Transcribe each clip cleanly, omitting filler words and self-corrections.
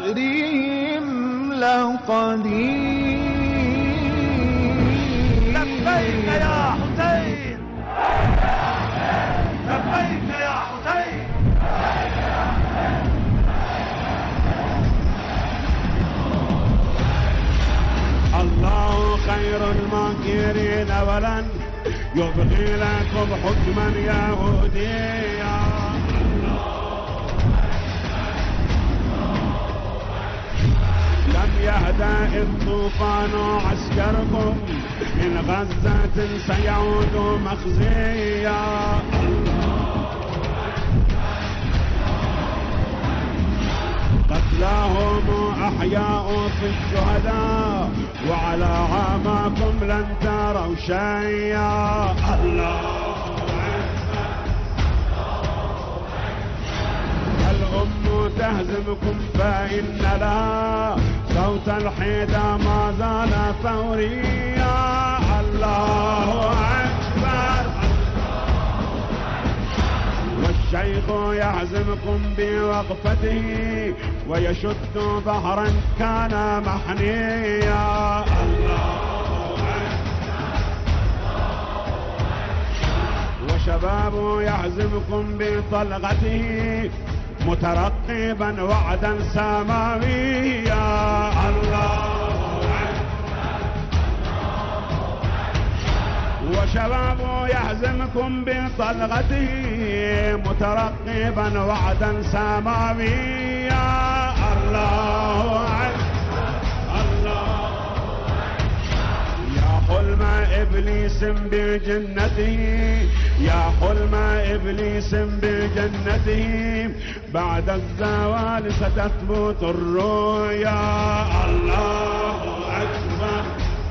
بنصرهم لقدير. لبيك يا حسين، لبيك يا حسين. الله خير الماكرين ولن يبغي لكم حكما يهوديا. لم يهدأ الطوفان عسكركم من غزة سيعود مخزيا. قتلاهم أحياء في الشهداء وعلى عاماكم لن تروا شيئا. الله الأم تهزمكم فإن لها صوت الحيدة ما زال ثوريا. الله أكبر. والشيخ يهزمكم بوقفته ويشد بحرا كان محنيا. الله وشباب يهزمكم بطلقته مترقبا وعدا سماويا. الله وشباب يهزمكم بطلقته مترقبا وعدا سماويا. الله الله يا حلم إبليس بجنته، يا حلم إبليس بجنته بعد الزوال ستثبت الرؤيا. الله أكبر.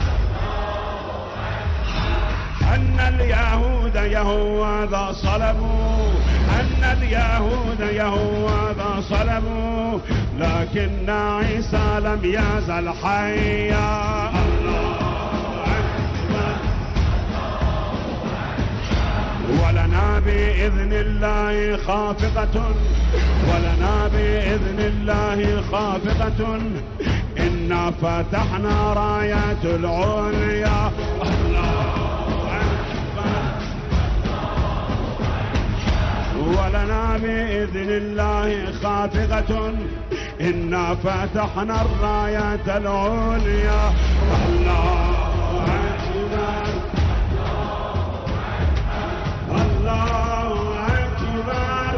أن اليهود يهوذا صلبوا، أن اليهود يهوذا صلبوا لكن عيسى لم يزل حيا. الله أكبر. ولنا بإذن الله خافقة، ولنا بإذن الله خافقة إنا فتحنا رايات العليا. الله ولنا بإذن الله خافقة إنا فتحنا الرايات العليا. الله أكبر. الله أكبر.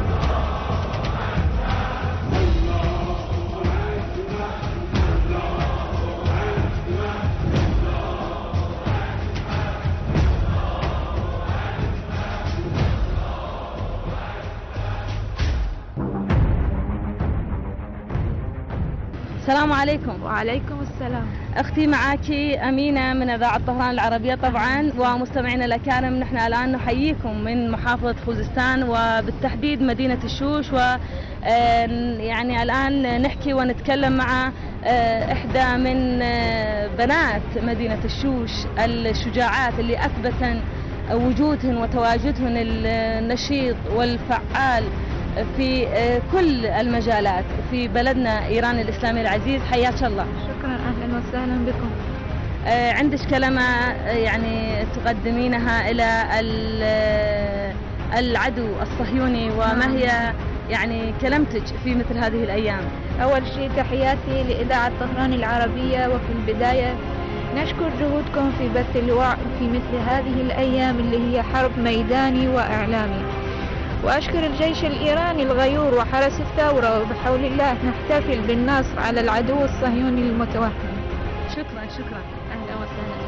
السلام عليكم. وعليكم السلام. أختي معاكي أمينة من إذاعة طهران العربية طبعا، ومستمعينا الأكارم نحن الآن نحييكم من محافظة خوزستان وبالتحديد مدينة الشوش، و يعني الآن نحكي ونتكلم مع إحدى من بنات مدينة الشوش الشجاعات اللي أثبتن وجودهن وتواجدهن النشيط والفعال في كل المجالات في بلدنا إيران الإسلامي العزيز. حياك الله. شكرا، أهلا وسهلا بكم. عندك كلمة يعني تقدمينها إلى العدو الصهيوني، وما هي يعني كلمتك في مثل هذه الأيام؟ أول شيء تحياتي لإذاعة طهران العربية، وفي البداية نشكر جهودكم في بث الوعي في مثل هذه الأيام اللي هي حرب ميداني وإعلامي، وأشكر الجيش الإيراني الغيور وحرس الثورة، وبحول الله نحتفل بالنصر على العدو الصهيوني المتوهم. شكرا شكرا، أهلا وسهلا.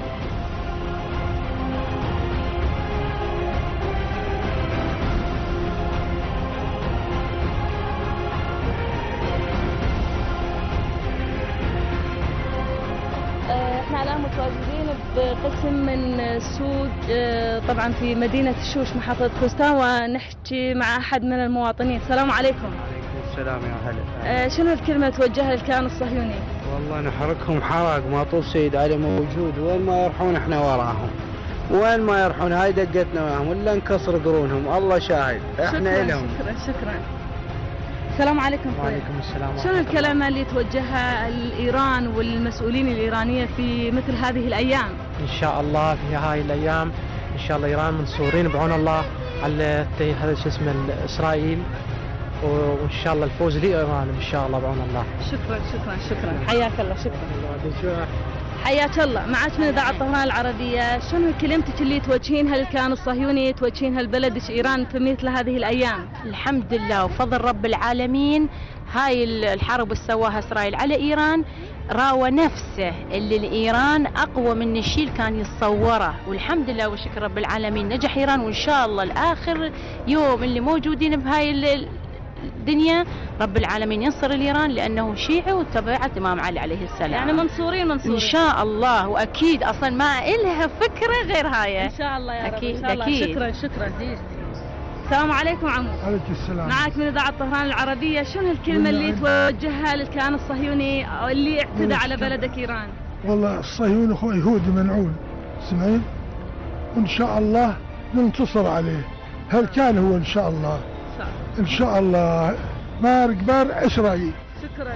احنا الآن متواجدين بقسم من سوق طبعا في مدينة الشوش محافظة خوزستان، ونحكي مع أحد من المواطنين. السلام عليكم. وعليكم السلام يا هلا. شنو الكلمة توجهها للكيان الصهيوني؟ والله نحرقهم حراق، ما طول سيد علي موجود، وين ما يروحون احنا وراهم، وين ما يروحون هاي دقتنا معهم ولا نكسر قرونهم، الله شاهد احنا لهم. شكرا شكرا. السلام عليكم. وعليكم السلام. شنو الكلمة اللي توجهها الإيران والمسؤولين الإيرانية في مثل هذه الأيام؟ إن شاء الله في هاي الأيام إن شاء الله إيران منصورين بعون الله على هذا شو اسمه إسرائيل، وإن شاء الله الفوز لإيران إن شاء الله بعون الله. شكرا حياك الله. شكرا حياك الله. معك من إذاعة طهران العربية، شنو كلمتك اللي توجهينها للكيان الصهيوني توجهينها لبلدك إيران في مثل هذه الأيام؟ الحمد لله وفضل رب العالمين، هاي الحرب اللي سواها إسرائيل على إيران راوى نفسه اللي الإيران أقوى من الشيء اللي كان يتصوره، والحمد لله وشكر رب العالمين نجح إيران، وإن شاء الله الآخر يوم اللي موجودين بهاي الدنيا رب العالمين ينصر الإيران لأنه شيعي وتبعت الإمام علي عليه السلام. يعني منصورين إن شاء الله، وأكيد أصلا ما إلها فكرة غير هاي. إن شاء الله يا رب. أكيد إن شاء الله. أكيد. شكرا. السلام عليكم عمو. عليكم السلام. معك من إذاعة طهران العربية، شنو الكلمة اللي توجهها للكيان الصهيوني اللي اعتدى على بلدك إيران؟ والله الصهيوني هو يهودي منعون، سمعين؟ وإن شاء الله ننتصر عليه. هل كان هو إن شاء الله؟ إن شاء الله مار كبار إسرائيل. شكرا.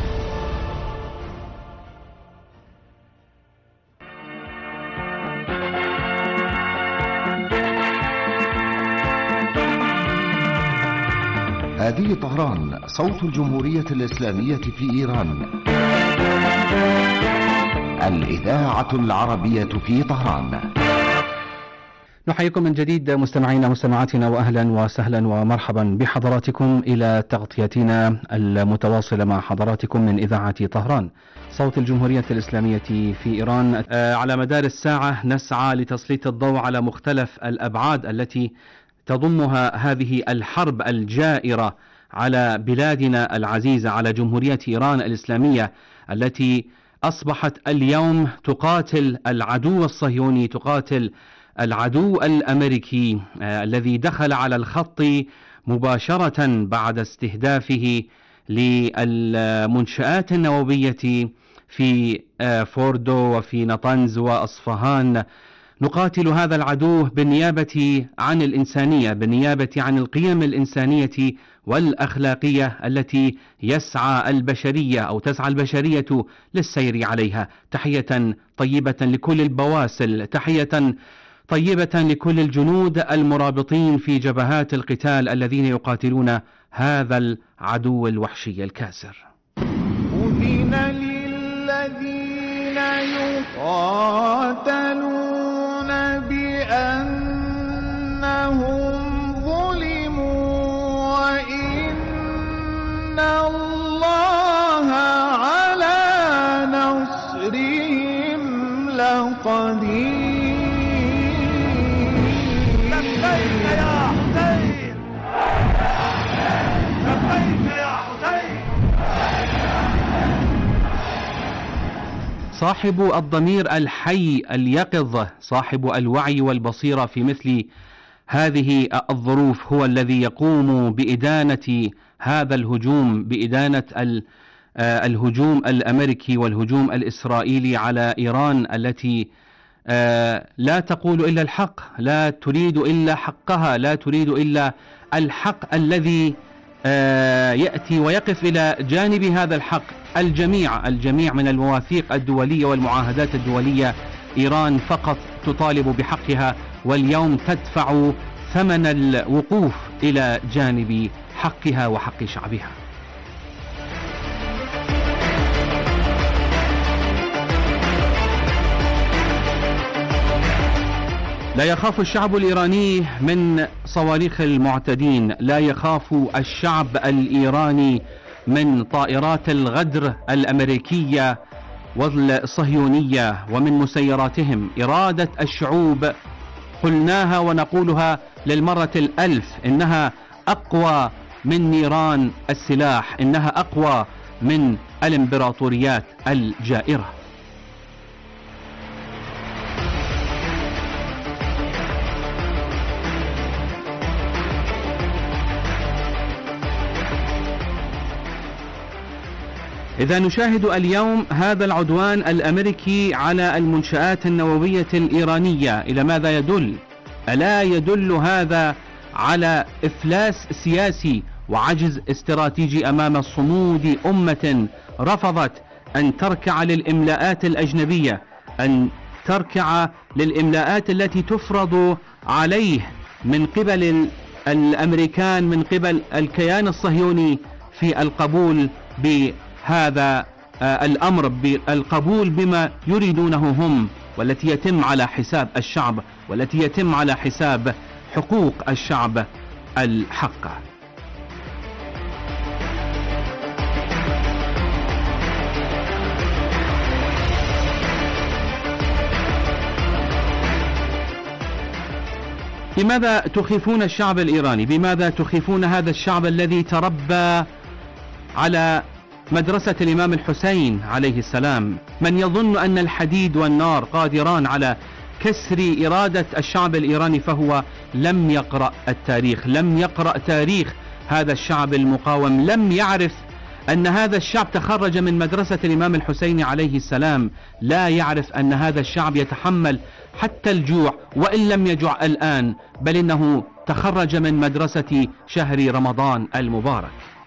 هذه طهران، صوت الجمهورية الإسلامية في إيران، الإذاعة العربية في طهران. نحييكم من جديد مستمعينا ومستمعاتنا، وأهلا وسهلا ومرحبا بحضراتكم إلى تغطيتنا المتواصلة مع حضراتكم من إذاعة طهران، صوت الجمهورية الإسلامية في إيران. على مدار الساعة نسعى لتسليط الضوء على مختلف الأبعاد التي تضمها هذه الحرب الجائرة على بلادنا العزيزة، على جمهورية إيران الإسلامية التي أصبحت اليوم تقاتل العدو الصهيوني، تقاتل العدو الأمريكي الذي دخل على الخط مباشرة بعد استهدافه للمنشآت النووية في فوردو وفي نطنز وأصفهان. نقاتل هذا العدو بالنيابة عن الإنسانية، بالنيابة عن القيم الإنسانية والأخلاقية التي يسعى البشرية أو تسعى البشرية للسير عليها. تحية طيبة لكل البواسل، تحية طيبة لكل الجنود المرابطين في جبهات القتال الذين يقاتلون هذا العدو الوحشي الكاسر. أذن للذين يقاتلون بأنهم ظلموا وإن الله على نصرهم لقدير. لبيك يا حسين، لبيك يا حسين. صاحب الضمير الحي اليقظ، صاحب الوعي والبصيرة في مثل هذه الظروف هو الذي يقوم بإدانة هذا الهجوم، بإدانة الهجوم الأمريكي والهجوم الإسرائيلي على إيران التي لا تقول إلا الحق، لا تريد إلا حقها، لا تريد إلا الحق الذي يأتي ويقف إلى جانب هذا الحق. الجميع من المواثيق الدولية والمعاهدات الدولية، إيران فقط تطالب بحقها، واليوم تدفع ثمن الوقوف إلى جانب حقها وحق شعبها. لا يخاف الشعب الإيراني من صواريخ المعتدين، لا يخاف الشعب الإيراني من طائرات الغدر الأمريكية والصهيونية ومن مسيراتهم. إرادة الشعوب قلناها ونقولها للمرة الألف، إنها أقوى من نيران السلاح، إنها أقوى من الإمبراطوريات الجائرة. إذا نشاهد اليوم هذا العدوان الأمريكي على المنشآت النووية الإيرانية، إلى ماذا يدل؟ ألا يدل هذا على إفلاس سياسي وعجز استراتيجي أمام صمود أمة رفضت أن تركع للإملاءات الأجنبية، أن تركع للإملاءات التي تفرض عليه من قبل الأمريكان، من قبل الكيان الصهيوني، في القبول بهذا الأمر، بالقبول بما يريدونه هم، والتي يتم على حساب الشعب، والتي يتم على حساب حقوق الشعب الحقة. بماذا تخيفون الشعب الإيراني؟ بماذا تخيفون هذا الشعب الذي تربى على مدرسة الإمام الحسين عليه السلام؟ من يظن أن الحديد والنار قادران على كسر إرادة الشعب الإيراني فهو لم يقرأ التاريخ، لم يقرأ تاريخ هذا الشعب المقاوم، لم يعرف أن هذا الشعب تخرج من مدرسة الإمام الحسين عليه السلام، لا يعرف أن هذا الشعب يتحمل حتى الجوع وإن لم يجوع الآن، بل إنه تخرج من مدرسة شهر رمضان المبارك.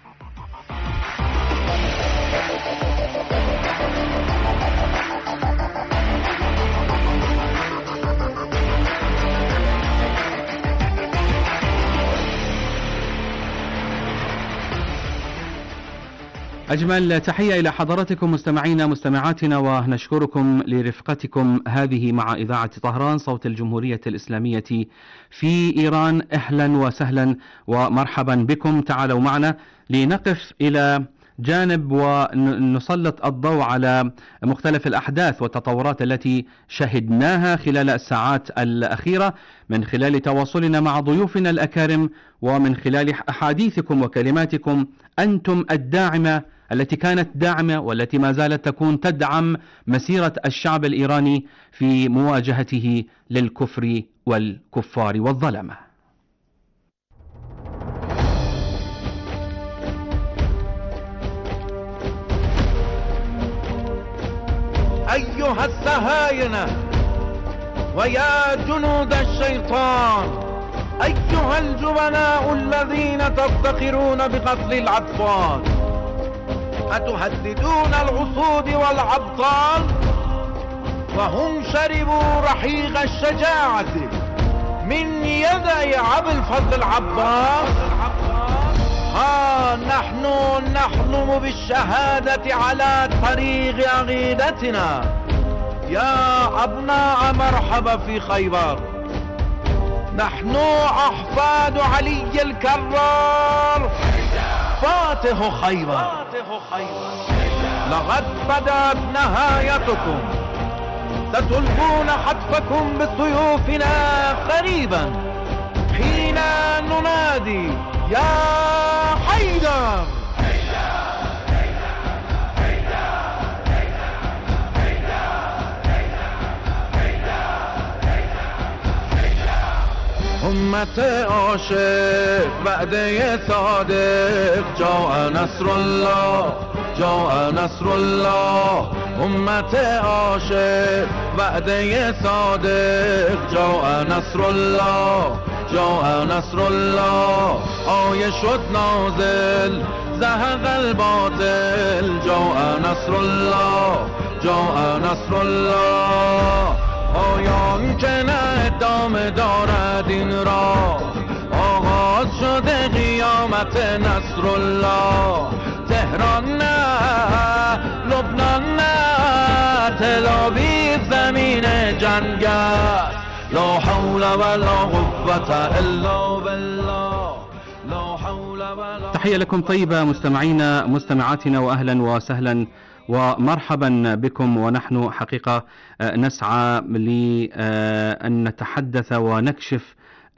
أجمل تحية إلى حضراتكم مستمعينا مستمعاتنا، ونشكركم لرفقتكم هذه مع إذاعة طهران صوت الجمهورية الإسلامية في إيران. أهلا وسهلا ومرحبا بكم. تعالوا معنا لنقف إلى جانب ونسلط الضوء على مختلف الأحداث والتطورات التي شهدناها خلال الساعات الأخيرة من خلال تواصلنا مع ضيوفنا الأكارم، ومن خلال أحاديثكم وكلماتكم أنتم الداعمة التي كانت داعمة والتي ما زالت تكون تدعم مسيرة الشعب الإيراني في مواجهته للكفر والكفار والظلمة. أيها السهاينة ويا جنود الشيطان، أيها الجبناء الذين تفتخرون بقتل الأطفال، أتهددون الأسود والأبطال وهم شربوا رحيق الشجاعة من يدي أبي الفضل العباس؟ ها نحن نحلم بالشهادة على طريق عقيدتنا. يا أبناء مرحبا في خيبر، نحن أحفاد علي الكرار فاتح خيبر. لقد بدأت نهايتكم، ستلقون حتفكم بسيوفنا قريبا حين ننادي يا حيدر. أمة عاشق وعده صادق، جاء نصر الله جاء نصر الله. أمة عاشق وعده صادق، جاء نصر الله جاء نصر الله. آیه شد نازل زهق الباطل، جاء نصر الله جاء نصر الله. آیان که نه ادامه دارد این را، آغاز شده قیامت نصر الله. تهران نه لبنان نه تل آویو زمین جنگ است، لا حول ولا قوة إلا بالله لا حول ولا. تحية لكم طيبة مستمعينا مستمعاتنا، وأهلا وسهلا ومرحبا بكم. ونحن حقيقة نسعى لأن نتحدث ونكشف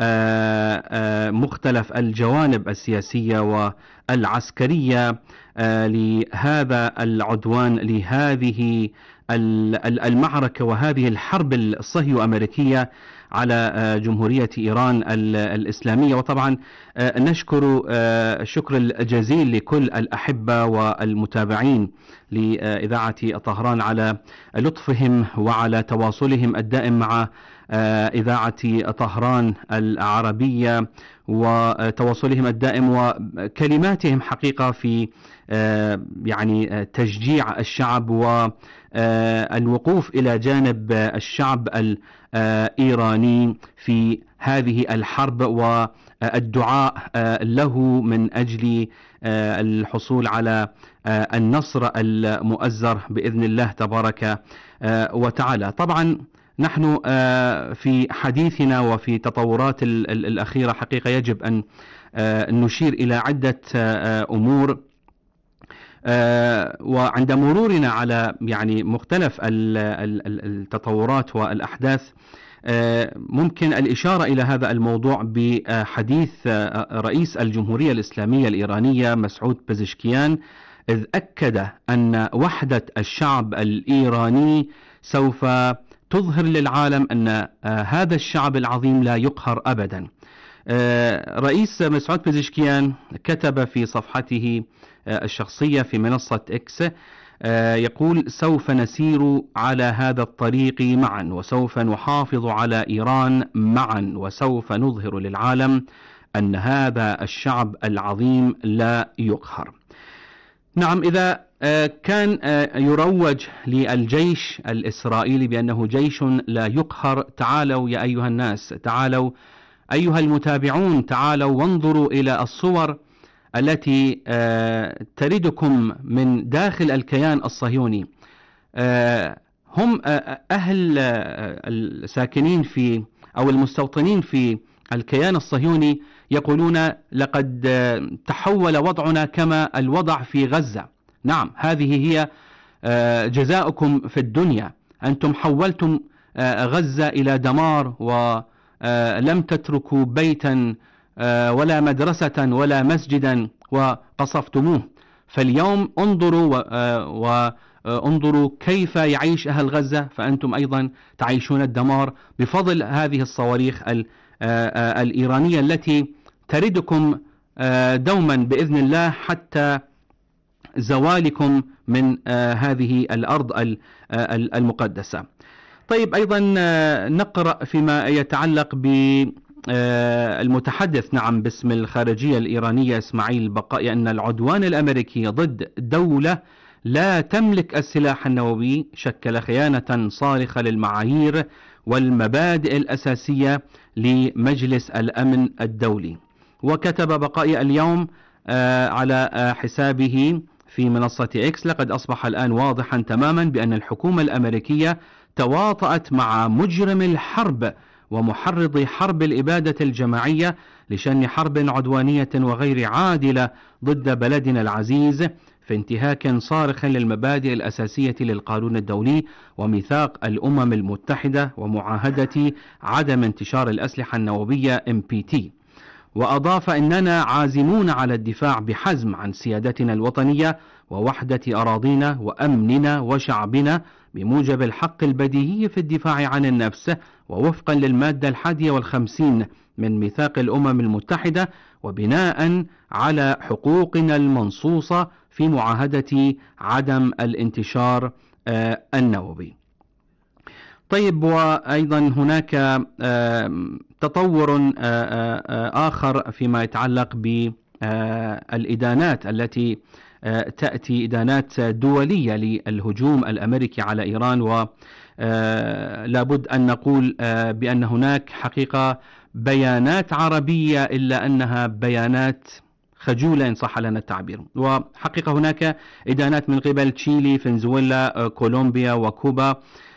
مختلف الجوانب السياسية والعسكرية لهذا العدوان، لهذه المعركة وهذه الحرب الصهيو أمريكية على جمهورية إيران الإسلامية. وطبعا نشكر الشكر الجزيل لكل الأحبة والمتابعين لإذاعة طهران على لطفهم وعلى تواصلهم الدائم مع إذاعة طهران العربية، وتواصلهم الدائم وكلماتهم حقيقة في يعني تشجيع الشعب والوقوف إلى جانب الشعب الإيراني في هذه الحرب، والدعاء له من أجل الحصول على النصر المؤزر بإذن الله تبارك وتعالى. طبعا نحن في حديثنا وفي تطورات الأخيرة حقيقة يجب أن نشير إلى عدة أمور، وعند مرورنا على يعني مختلف التطورات والأحداث ممكن الإشارة إلى هذا الموضوع بحديث رئيس الجمهورية الإسلامية الإيرانية مسعود بزشكيان، إذ أكد أن وحدة الشعب الإيراني سوف تظهر للعالم أن هذا الشعب العظيم لا يقهر أبدا. رئيس مسعود بزشكيان كتب في صفحته الشخصية في منصة إكس يقول: سوف نسير على هذا الطريق معا، وسوف نحافظ على إيران معا، وسوف نظهر للعالم أن هذا الشعب العظيم لا يقهر. نعم، إذا كان يروج للجيش الإسرائيلي بأنه جيش لا يقهر، تعالوا يا أيها الناس، تعالوا أيها المتابعون، تعالوا وانظروا إلى الصور التي تردكم من داخل الكيان الصهيوني. هم أهل الساكنين في أو المستوطنين في الكيان الصهيوني يقولون: لقد تحول وضعنا كما الوضع في غزة. نعم، هذه هي جزاؤكم في الدنيا، أنتم حولتم غزة إلى دمار، ولم تتركوا بيتا ولا مدرسة ولا مسجدا وقصفتموه. فاليوم انظروا كيف يعيش أهل غزة، فأنتم أيضا تعيشون الدمار بفضل هذه الصواريخ الإيرانية التي تردكم دوما بإذن الله حتى زوالكم من هذه الأرض المقدسة. طيب، أيضا نقرأ فيما يتعلق بالمتحدث باسم الخارجية الإيرانية إسماعيل بقائي أن العدوان الأمريكي ضد دولة لا تملك السلاح النووي شكل خيانة صارخة للمعايير والمبادئ الأساسية لمجلس الأمن الدولي. وكتب بقائي اليوم على حسابه في منصة إكس: لقد أصبح الآن واضحا تماما بأن الحكومة الأمريكية تواطأت مع مجرم الحرب ومحرض حرب الإبادة الجماعية لشن حرب عدوانية وغير عادلة ضد بلدنا العزيز، في انتهاك صارخ للمبادئ الأساسية للقانون الدولي وميثاق الأمم المتحدة ومعاهدة عدم انتشار الأسلحة النووية MPT. وأضاف: إننا عازمون على الدفاع بحزم عن سيادتنا الوطنية ووحدة أراضينا وأمننا وشعبنا بموجب الحق البديهي في الدفاع عن النفس ووفقا للمادة 51 من ميثاق الأمم المتحدة، وبناء على حقوقنا المنصوصة في معاهدة عدم الانتشار النووي. طيب، وأيضا هناك تطور آخر فيما يتعلق بالإدانات التي تأتي إدانات دولية للهجوم الأمريكي على إيران، ولابد أن نقول بأن هناك حقيقة بيانات عربية إلا أنها بيانات خجولة إن صح لنا التعبير. وحقيقة هناك إدانات من قبل تشيلي، فنزويلا، كولومبيا وكوبا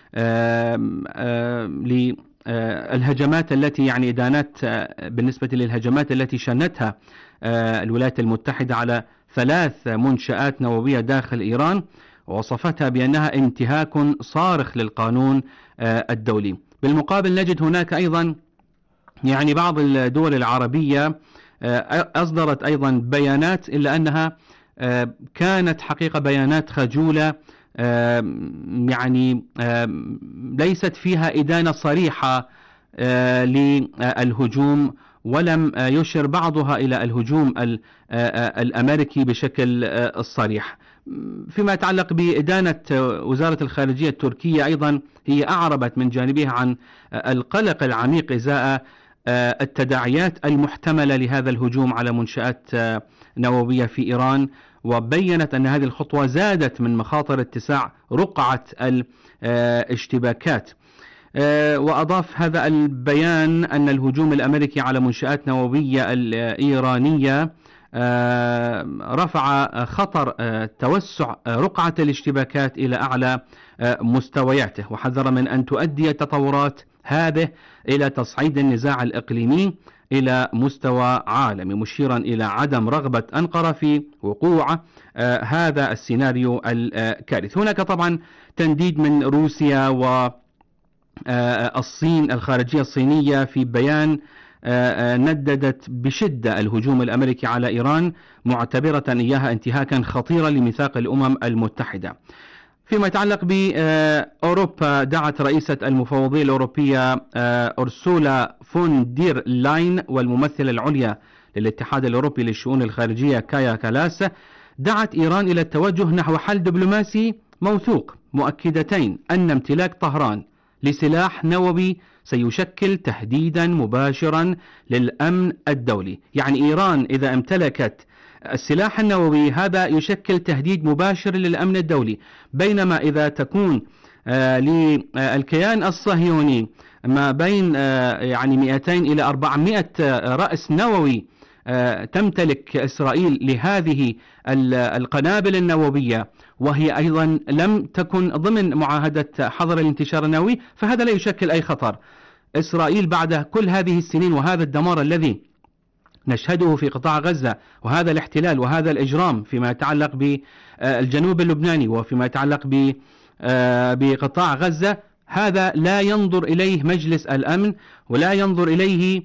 للهجمات التي يعني إدانات بالنسبة للهجمات التي شنتها الولايات المتحدة على 3 منشآت نووية داخل إيران، ووصفتها بأنها انتهاك صارخ للقانون الدولي. بالمقابل نجد هناك أيضا يعني بعض الدول العربية أصدرت أيضا بيانات إلا أنها كانت حقيقة بيانات خجولة، يعني ليست فيها إدانة صريحة للهجوم، ولم يشر بعضها إلى الهجوم الأمريكي بشكل صريح. فيما يتعلق بإدانة وزارة الخارجية التركية أيضا، هي أعربت من جانبها عن القلق العميق إزاء التداعيات المحتملة لهذا الهجوم على منشآت نووية في إيران، وبينت أن هذه الخطوة زادت من مخاطر اتساع رقعة الاشتباكات. وأضاف هذا البيان أن الهجوم الأمريكي على منشآت نووية الإيرانية رفع خطر توسع رقعة الاشتباكات إلى أعلى مستوياته، وحذر من أن تؤدي التطورات هذه إلى تصعيد النزاع الإقليمي إلى مستوى عالمي، مشيرا إلى عدم رغبة أنقرة في وقوع هذا السيناريو الكارثي. هناك طبعا تنديد من روسيا والصين، الخارجية الصينية في بيان نددت بشدة الهجوم الأمريكي على إيران، معتبرة إياها انتهاكا خطيرا لميثاق الأمم المتحدة. فيما يتعلق بأوروبا، دعت رئيسة المفوضية الأوروبية أرسولا فون دير لاين والممثلة العليا للاتحاد الأوروبي للشؤون الخارجية كايا كالاس، دعت إيران إلى التوجه نحو حل دبلوماسي موثوق، مؤكدتين أن امتلاك طهران لسلاح نووي سيشكل تهديدا مباشرا للأمن الدولي. يعني إيران إذا امتلكت السلاح النووي هذا يشكل تهديد مباشر للأمن الدولي، بينما إذا تكون للكيان الصهيوني ما بين يعني 200 إلى 400 رأس نووي تمتلك إسرائيل لهذه القنابل النووية، وهي أيضا لم تكن ضمن معاهدة حظر الانتشار النووي، فهذا لا يشكل أي خطر. إسرائيل بعد كل هذه السنين وهذا الدمار الذي نشهده في قطاع غزة، وهذا الاحتلال وهذا الإجرام فيما يتعلق بالجنوب اللبناني وفيما يتعلق بقطاع غزة، هذا لا ينظر إليه مجلس الأمن ولا ينظر إليه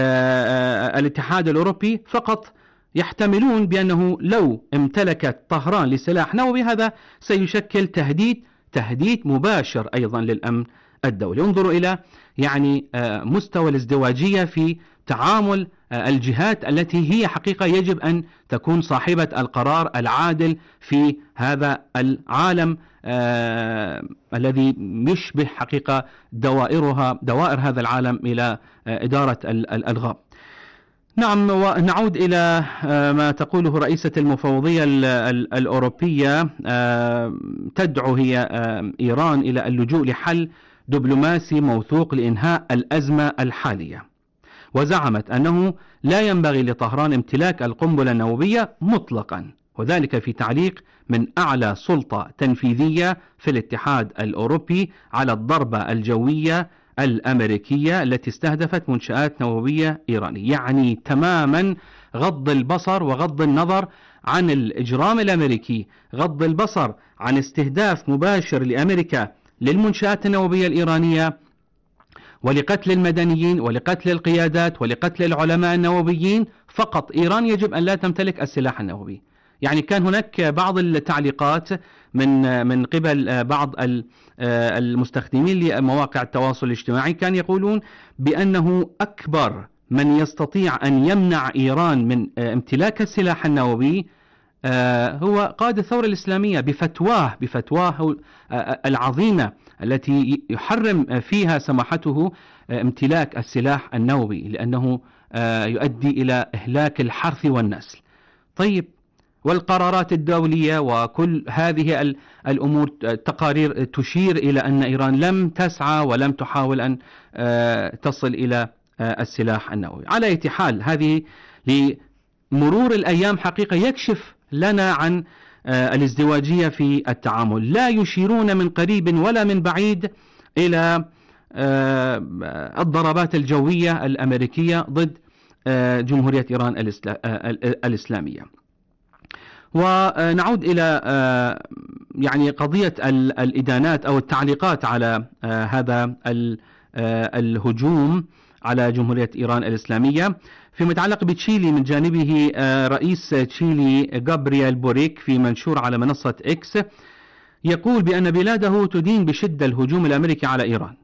الاتحاد الأوروبي، فقط يحتملون بأنه لو امتلكت طهران لسلاح نووي هذا سيشكل تهديد مباشر أيضا للأمن الدولي. انظروا إلى يعني مستوى الازدواجية في تعامل الجهات التي هي حقيقة يجب أن تكون صاحبة القرار العادل في هذا العالم الذي يشبه حقيقة دوائر هذا العالم إلى إدارة الألغام. نعم، ونعود إلى ما تقوله رئيسة المفوضية الأوروبية. تدعو هي إيران إلى اللجوء لحل دبلوماسي موثوق لإنهاء الأزمة الحالية، وزعمت أنه لا ينبغي لطهران امتلاك القنبلة النووية مطلقا، وذلك في تعليق من أعلى سلطة تنفيذية في الاتحاد الأوروبي على الضربة الجوية الأمريكية التي استهدفت منشآت نووية إيرانية. يعني تماما غض البصر وغض النظر عن الإجرام الأمريكي، غض البصر عن استهداف مباشر لأمريكا للمنشآت النووية الإيرانية ولقتل المدنيين ولقتل القيادات ولقتل العلماء النوويين. فقط إيران يجب أن لا تمتلك السلاح النووي. يعني كان هناك بعض التعليقات من قبل بعض المستخدمين لمواقع التواصل الاجتماعي، كان يقولون بأنه أكبر من يستطيع أن يمنع إيران من امتلاك السلاح النووي هو قائد الثورة الإسلامية بفتواه العظيمة التي يحرم فيها سماحته امتلاك السلاح النووي، لأنه يؤدي إلى إهلاك الحرث والنسل. طيب، والقرارات الدولية وكل هذه الأمور تقارير تشير إلى أن إيران لم تسعى ولم تحاول أن تصل إلى السلاح النووي. على أي حال، هذه لمرور الأيام حقيقة يكشف لنا عن الازدواجية في التعامل. لا يشيرون من قريب ولا من بعيد إلى الضربات الجوية الأمريكية ضد جمهورية إيران الإسلامية. ونعود إلى يعني قضية الإدانات أو التعليقات على هذا الهجوم على جمهورية إيران الإسلامية. فيما يتعلق بتشيلي، من جانبه رئيس تشيلي غابرييل بوريك في منشور على منصة إكس يقول بأن بلاده تدين بشدة الهجوم الأمريكي على إيران،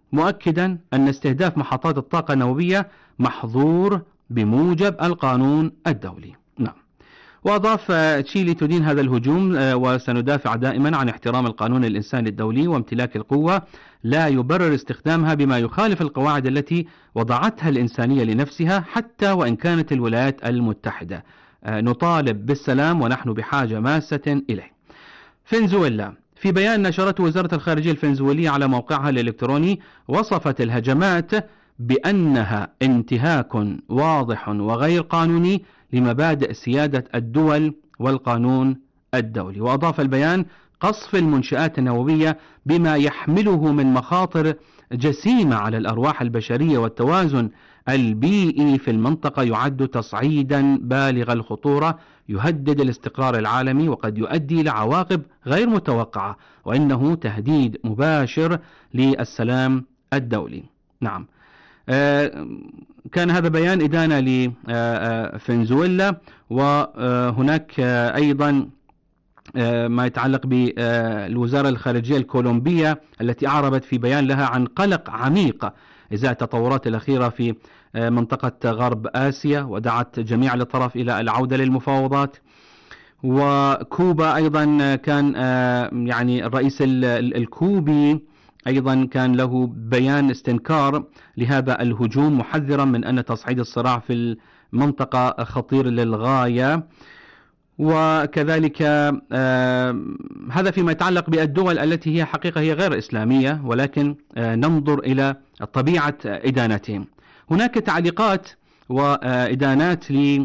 مؤكدا أن استهداف محطات الطاقة النووية محظور بموجب القانون الدولي. نعم. وأضاف تشيلي تدين هذا الهجوم وسندافع دائما عن احترام القانون الإنساني الدولي، وامتلاك القوة لا يبرر استخدامها بما يخالف القواعد التي وضعتها الإنسانية لنفسها حتى وإن كانت الولايات المتحدة. نطالب بالسلام ونحن بحاجة ماسة إليه. فنزويلا، في بيان نشرته وزارة الخارجية الفنزويلية على موقعها الإلكتروني، وصفت الهجمات بأنها انتهاك واضح وغير قانوني لمبادئ سيادة الدول والقانون الدولي. وأضاف البيان: قصف المنشآت النووية بما يحمله من مخاطر جسيمة على الأرواح البشرية والتوازن البيئي في المنطقة يعد تصعيدا بالغ الخطورة يهدد الاستقرار العالمي وقد يؤدي إلى عواقب غير متوقعة، وإنه تهديد مباشر للسلام الدولي. نعم. كان هذا بيان إدانة لفنزويلا. وهناك أيضا ما يتعلق بالوزارة الخارجية الكولومبية التي أعربت في بيان لها عن قلق عميق إزاء التطورات الأخيرة في منطقة غرب آسيا، ودعت جميع الأطراف إلى العودة للمفاوضات. وكوبا أيضا كان يعني الرئيس الكوبي أيضا كان له بيان استنكار لهذا الهجوم، محذرا من أن تصعيد الصراع في المنطقة خطير للغاية. وكذلك هذا فيما يتعلق بالدول التي هي حقيقة هي غير إسلامية، ولكن ننظر إلى طبيعة إدانتهم. هناك تعليقات وإدانات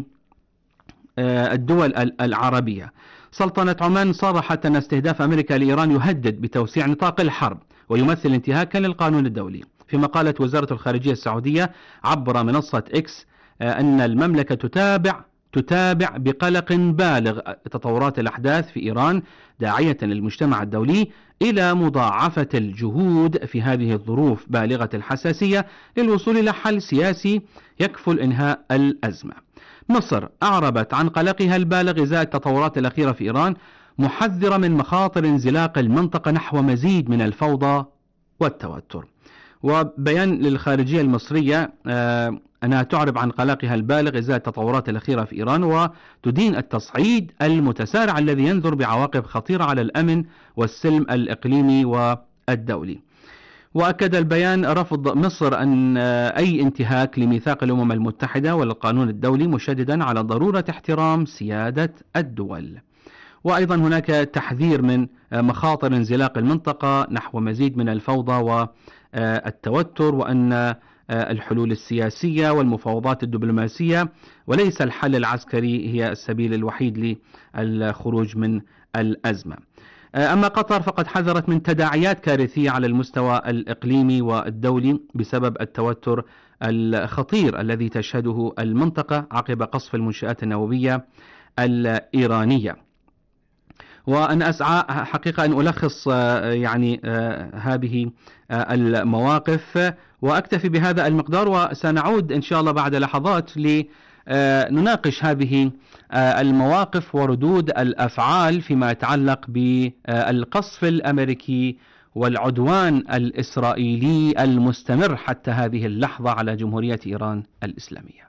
للدول العربية. سلطنة عمان صرحت أن استهداف أمريكا لإيران يهدد بتوسيع نطاق الحرب ويمثل انتهاكا للقانون الدولي. فيما قالت وزارة الخارجية السعودية عبر منصة إكس أن المملكة تتابع بقلق بالغ تطورات الأحداث في إيران، داعية للمجتمع الدولي إلى مضاعفة الجهود في هذه الظروف بالغة الحساسية للوصول إلى حل سياسي يكفل إنهاء الأزمة. مصر أعربت عن قلقها البالغ إزاء التطورات الأخيرة في إيران، محذرة من مخاطر انزلاق المنطقة نحو مزيد من الفوضى والتوتر. وبيان للخارجية المصرية أنها تعرب عن قلقها البالغ إزاء التطورات الأخيرة في إيران، وتدين التصعيد المتسارع الذي ينذر بعواقب خطيرة على الأمن والسلم الإقليمي والدولي. وأكد البيان رفض مصر أن أي انتهاك لميثاق الأمم المتحدة والقانون الدولي، مشددا على ضرورة احترام سيادة الدول. وأيضا هناك تحذير من مخاطر انزلاق المنطقة نحو مزيد من الفوضى والتوتر، وأن الحلول السياسية والمفاوضات الدبلوماسية وليس الحل العسكري هي السبيل الوحيد للخروج من الأزمة. أما قطر فقد حذرت من تداعيات كارثية على المستوى الإقليمي والدولي بسبب التوتر الخطير الذي تشهده المنطقة عقب قصف المنشآت النووية الإيرانية. وأنا أسعى حقيقة أن ألخص يعني هذه المواقف، وأكتفي بهذا المقدار، وسنعود إن شاء الله بعد لحظات لنناقش هذه المواقف وردود الأفعال فيما يتعلق بالقصف الأمريكي والعدوان الإسرائيلي المستمر حتى هذه اللحظة على جمهورية إيران الإسلامية.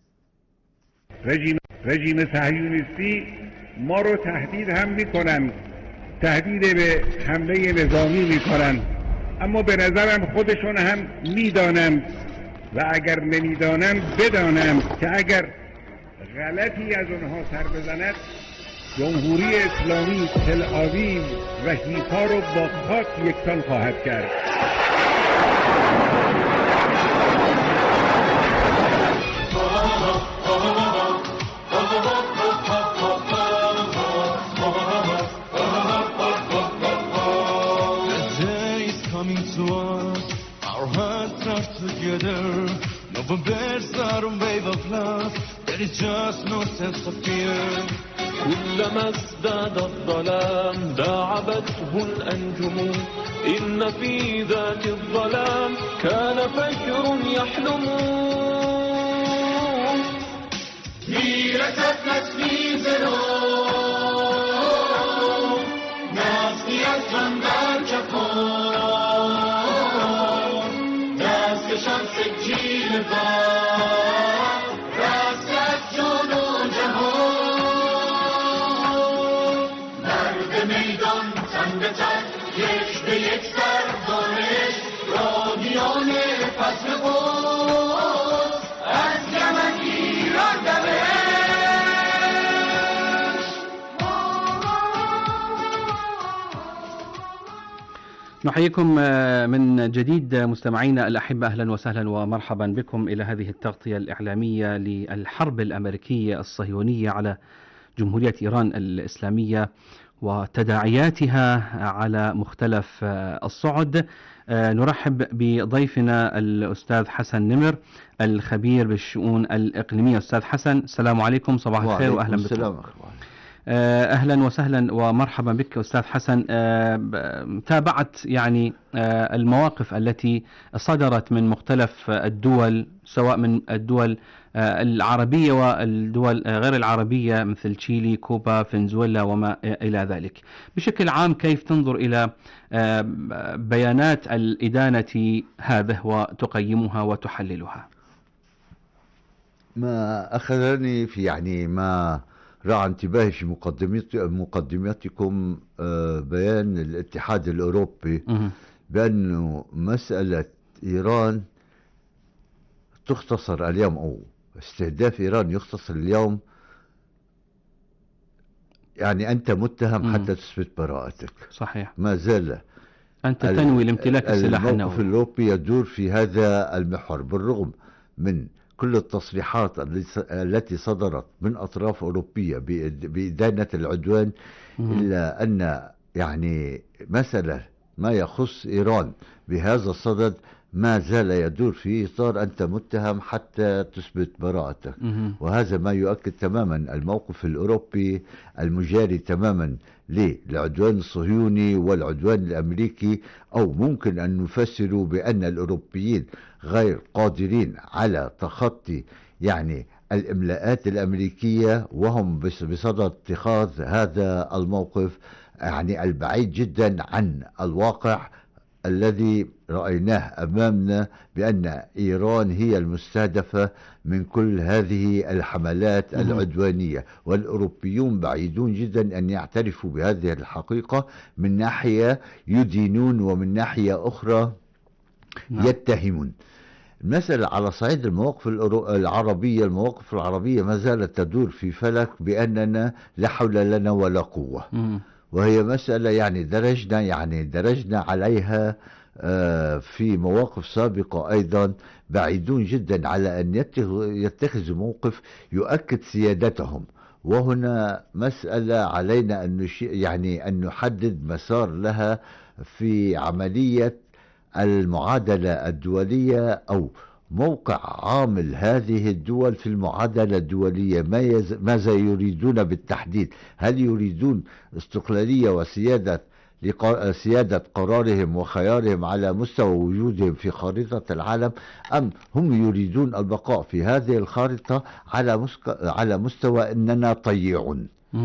رژیم صهیونیستی ما رو تهدید هم میکنن، تهدید به حمله نظامی میکنن، اما به نظرم خودشون هم میدانند و اگر نمیدانند بدانند که اگر غلطی از اونها سر بزند جمهوری اسلامی تل آویو و حیفا رو با خاک یکسان خواهد کرد. There is just no sense of fear. كلما ازداد الظلام داعبته الأنجم إن في ذات الظلام كان فجر يحلم. میرسد تسلیز رو نسلی از من در جفان نحييكم من جديد مستمعينا الأحبة، أهلا وسهلا ومرحبا بكم إلى هذه التغطية الإعلامية للحرب الأمريكية الصهيونية على جمهورية إيران الإسلامية وتداعياتها على مختلف الصعد. نرحب بضيفنا الأستاذ حسن نمر الخبير بالشؤون الإقليمية. أستاذ حسن، السلام عليكم، صباح الخير وأهلا بكم. أهلا وسهلا ومرحبا بك أستاذ حسن. تابعت يعني المواقف التي صدرت من مختلف الدول، سواء من الدول العربية والدول غير العربية مثل تشيلي، كوبا، فنزويلا وما إلى ذلك. بشكل عام كيف تنظر إلى بيانات الإدانة هذه وتقيمها وتحللها؟ ما أخذني في يعني ما رأى انتباهي في مقدمتكم بيان الاتحاد الأوروبي بأنه مسألة إيران تختصر اليوم، أو استهداف إيران يختصر اليوم، يعني أنت متهم حتى تثبت براءتك. صحيح. ما زال أنت تنوي الامتلاك السلاح النووي. الموقف الأوروبي يدور في هذا المحور بالرغم من كل التصريحات التي صدرت من أطراف أوروبية بإدانة العدوان، إلا أن يعني مسألة ما يخص إيران بهذا الصدد ما زال يدور في إطار أنت متهم حتى تثبت براءتك. وهذا ما يؤكد تماما الموقف الأوروبي المجاري تماما للعدوان الصهيوني والعدوان الأمريكي، أو ممكن أن نفسر بأن الأوروبيين غير قادرين على تخطي يعني الإملاءات الأمريكية، وهم بصدد اتخاذ هذا الموقف يعني البعيد جدا عن الواقع الذي رأيناه أمامنا، بأن إيران هي المستهدفة من كل هذه الحملات العدوانية. والأوروبيون بعيدون جدا أن يعترفوا بهذه الحقيقة، من ناحية يدينون ومن ناحية أخرى يتهمون. المسألة على صعيد المواقف العربية، المواقف العربية ما زالت تدور في فلك بأننا لا حول لنا ولا قوة، وهي مسألة يعني درجنا عليها في مواقف سابقة أيضا، بعيدون جدا على أن يتخذوا موقف يؤكد سيادتهم. وهنا مسألة علينا أن نحدد مسار لها في عملية المعادلة الدولية، أو موقع عامل هذه الدول في المعادلة الدولية. ماذا يريدون بالتحديد؟ هل يريدون استقلالية وسيادة قرارهم وخيارهم على مستوى وجودهم في خريطة العالم، أم هم يريدون البقاء في هذه الخارطة على مستوى أننا طيعون؟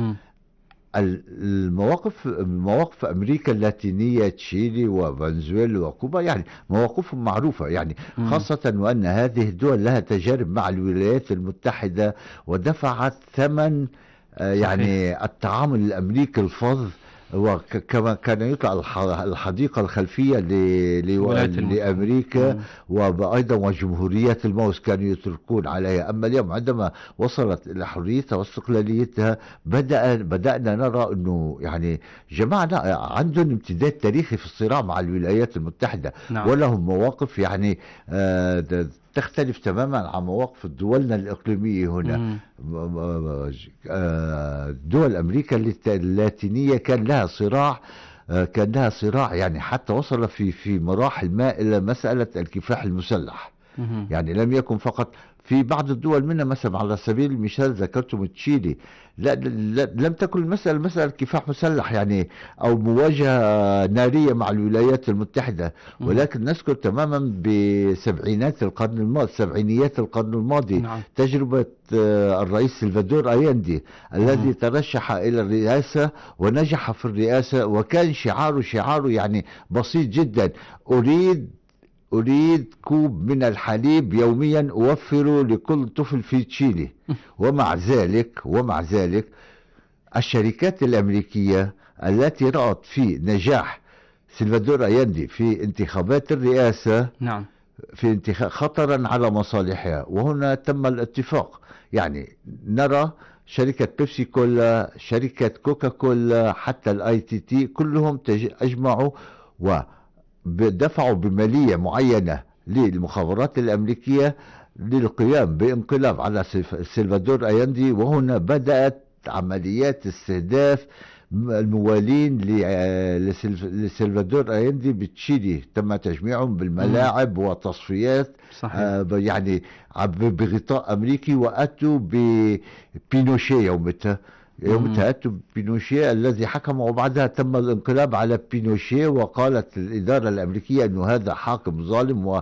مواقف أمريكا اللاتينية، تشيلي وفنزويلا وكوبا، يعني مواقفهم معروفة، يعني خاصة وأن هذه الدول لها تجارب مع الولايات المتحدة ودفعت ثمن يعني التعامل الأمريكي الفظ، وكما كان يطلع الحديقة الخلفية لأمريكا، وأيضا وجمهوريات الماوس كانوا يتركون عليها. أما اليوم عندما وصلت إلى حريتها واستقلاليتها بدأنا نرى أنه يعني جماعة عندهم امتداد تاريخي في الصراع مع الولايات المتحدة. ولهم مواقف يعني تختلف تماما عن مواقف دولنا الإقليمية هنا. دول أمريكا اللاتينية كان لها صراع يعني حتى وصل في مراحل ما إلى مسألة الكفاح المسلح. يعني لم يكن فقط في بعض الدول منها، مثلا على سبيل المثال ذكرتم تشيلي، لا لم تكن مسألة كفاح مسلح يعني أو مواجهة نارية مع الولايات المتحدة، ولكن نذكر تماما بسبعينيات القرن الماضي تجربة الرئيس سلفادور أياندي الذي ترشح إلى الرئاسة ونجح في الرئاسة، وكان شعاره يعني بسيط جدا: أريد كوب من الحليب يوميا أوفره لكل طفل في تشيلي. ومع ذلك الشركات الأمريكية التي رأت في نجاح سلفادور أياندي في انتخابات الرئاسة نعم في خطرا على مصالحها، وهنا تم الاتفاق. يعني نرى شركة بيبسي كولا، شركة كوكا كولا، حتى الاي تي تي كلهم اجمعوا ودفعوا بمالية معينة للمخابرات الأمريكية للقيام بانقلاب على سلفادور أياندي. وهنا بدأت عمليات استهداف الموالين لسلفادور أياندي بتشيلي، تم تجميعهم بالملاعب وتصفيات يعني بغطاء أمريكي، وأتوا ببينوشيه يومتها أتوا ببينوشيه الذي حكم، وبعدها تم الانقلاب على بينوشيه، وقالت الإدارة الأمريكية أنه هذا حاكم ظالم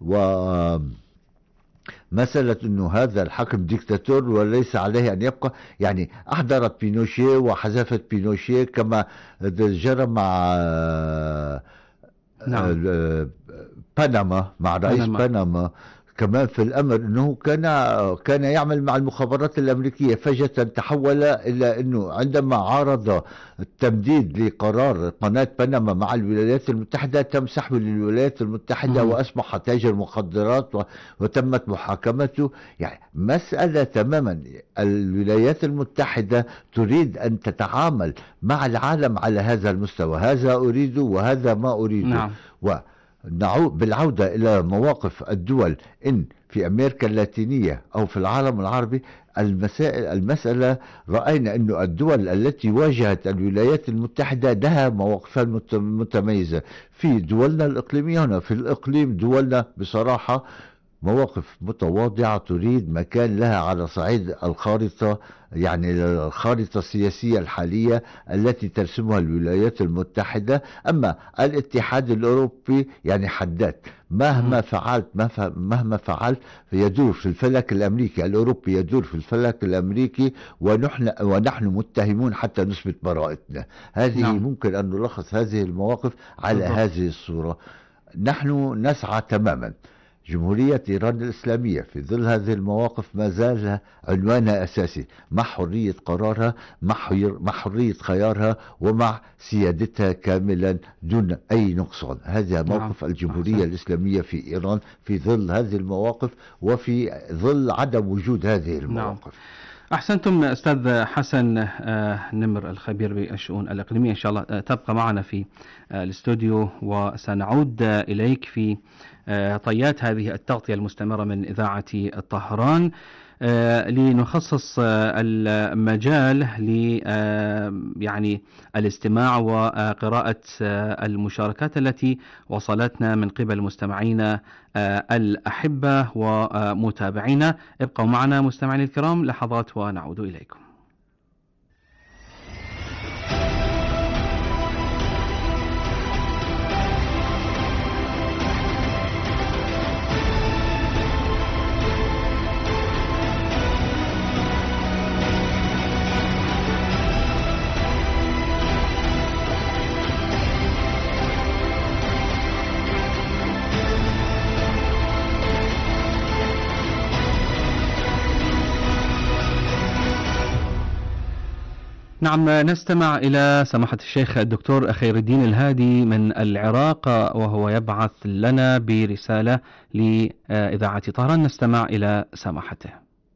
مسألة أنه هذا الحاكم ديكتاتور وليس عليه أن يبقى. يعني أحضرت بينوشيه وحذفت بينوشيه كما جرى مع بنما، مع رئيس بنما كمان في الأمر أنه كان يعمل مع المخابرات الأمريكية. فجأة تحول إلى أنه عندما عارض التمديد لقرار قناة بنما مع الولايات المتحدة تم سحبه للولايات المتحدة وأصبح تاجر مخدرات وتمت محاكمته. يعني مسألة تماما. الولايات المتحدة تريد أن تتعامل مع العالم على هذا المستوى، هذا أريده وهذا ما أريده. نعم. بالعودة إلى مواقف الدول إن في أمريكا اللاتينية أو في العالم العربي، المسألة رأينا أن الدول التي واجهت الولايات المتحدة لها مواقفها متميزة. في دولنا الإقليمية هنا في الإقليم دولنا بصراحة مواقف متواضعة تريد مكان لها على صعيد الخارطة، يعني الخارطة السياسية الحالية التي ترسمها الولايات المتحدة. أما الاتحاد الأوروبي يعني حداد، مهما فعلت يدور في الفلك الأمريكي، الأوروبي يدور في الفلك الأمريكي، ونحن متهمون حتى نثبت براءتنا. هذه ممكن أن نلخص هذه المواقف على هذه الصورة. نحن نسعى تماما جمهورية إيران الإسلامية في ظل هذه المواقف ما زال عنوانها أساسي، مع حرية قرارها، مع حرية خيارها، ومع سيادتها كاملا دون أي نقصان. هذا موقف الجمهورية الإسلامية في إيران في ظل هذه المواقف وفي ظل عدم وجود هذه المواقف. أحسنتم أستاذ حسن نمر الخبير بالشؤون الإقليمية. إن شاء الله تبقى معنا في الاستوديو وسنعود إليك في طيات هذه التغطية المستمرة من إذاعة طهران لنخصص المجال ل يعني الاستماع وقراءة المشاركات التي وصلتنا من قبل مستمعينا الأحبة ومتابعينا. ابقوا معنا مستمعينا الكرام لحظات ونعود إليكم. نعم، نستمع إلى سماحة الشيخ الدكتور خير الدين الهادي من العراق، وهو يبعث لنا برسالة لإذاعة طهران. نستمع إلى سماحته.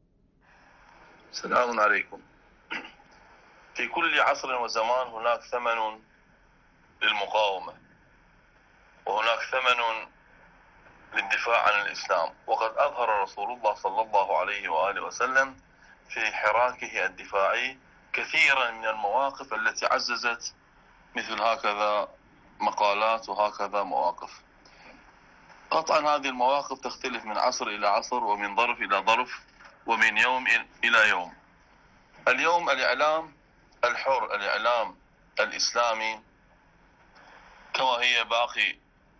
السلام عليكم. في كل عصر وزمان هناك ثمن للمقاومة، وهناك ثمن للدفاع عن الإسلام، وقد أظهر رسول الله صلى الله عليه وآله وسلم في حراكه الدفاعي كثيرا من المواقف التي عززت مثل هكذا مقالات وهكذا مواقف. قطعا هذه المواقف تختلف من عصر إلى عصر، ومن ظرف إلى ظرف، ومن يوم إلى يوم. اليوم الإعلام الحر، الإعلام الإسلامي كما هي باقي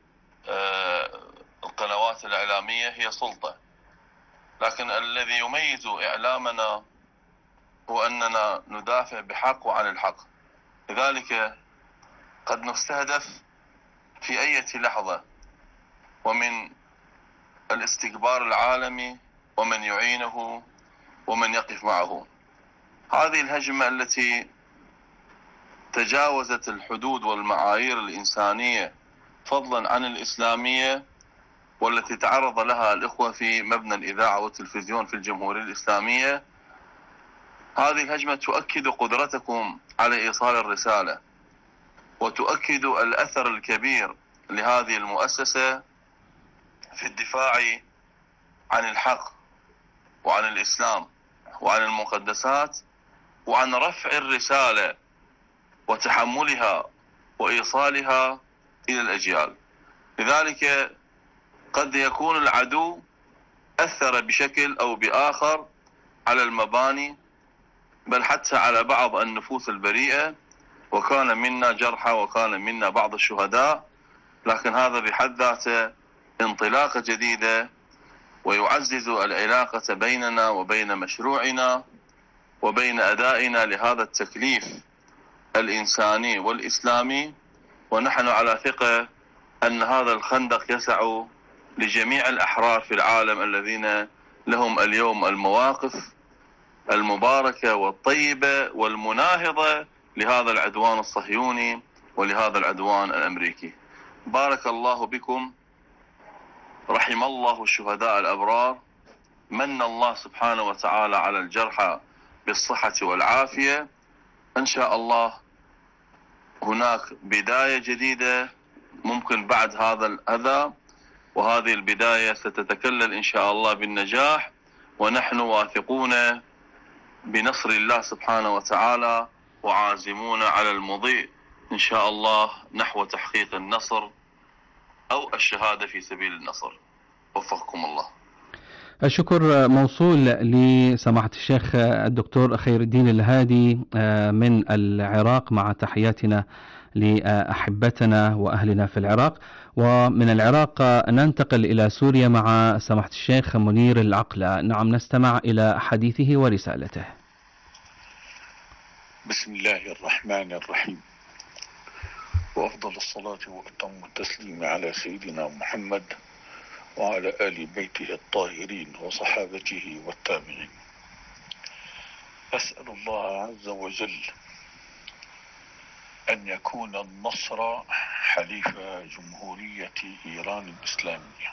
القنوات الإعلامية هي سلطة، لكن الذي يميز إعلامنا هو أننا ندافع بحق وعن الحق. لذلك قد نستهدف في أي لحظة ومن الاستكبار العالمي ومن يعينه ومن يقف معه. هذه الهجمة التي تجاوزت الحدود والمعايير الإنسانية فضلا عن الإسلامية، والتي تعرض لها الإخوة في مبنى الإذاعة والتلفزيون في الجمهورية الإسلامية، هذه الهجمة تؤكد قدرتكم على إيصال الرسالة، وتؤكد الأثر الكبير لهذه المؤسسة في الدفاع عن الحق وعن الإسلام وعن المقدسات وعن رفع الرسالة وتحملها وإيصالها إلى الأجيال. لذلك قد يكون العدو أثر بشكل أو بآخر على المباني، بل حتى على بعض النفوس البريئة، وكان منا جرحى وكان منا بعض الشهداء، لكن هذا بحد ذاته انطلاقة جديدة ويعزز العلاقة بيننا وبين مشروعنا وبين أدائنا لهذا التكليف الإنساني والإسلامي. ونحن على ثقة أن هذا الخندق يسع لجميع الأحرار في العالم الذين لهم اليوم المواقف المباركة والطيبة والمناهضة لهذا العدوان الصهيوني ولهذا العدوان الأمريكي. بارك الله بكم، رحم الله الشهداء الأبرار، من الله سبحانه وتعالى على الجرحى بالصحة والعافية. إن شاء الله هناك بداية جديدة ممكن بعد هذا الأذى، وهذه البداية ستتكلل إن شاء الله بالنجاح، ونحن واثقون بنصر الله سبحانه وتعالى وعازمون على المضي إن شاء الله نحو تحقيق النصر أو الشهادة في سبيل النصر. وفقكم الله. الشكر موصول لسماحة الشيخ الدكتور خير الدين الهادي من العراق، مع تحياتنا لأحبتنا وأهلنا في العراق. ومن العراق ننتقل إلى سوريا مع سماحة الشيخ منير العقلة. نعم، نستمع إلى حديثه ورسالته. بسم الله الرحمن الرحيم، وأفضل الصلاة وأتم التسليم على سيدنا محمد وعلى آل بيته الطاهرين وصحابته والتابعين. أسأل الله عز وجل أن يكون النصر حليف جمهورية إيران الإسلامية.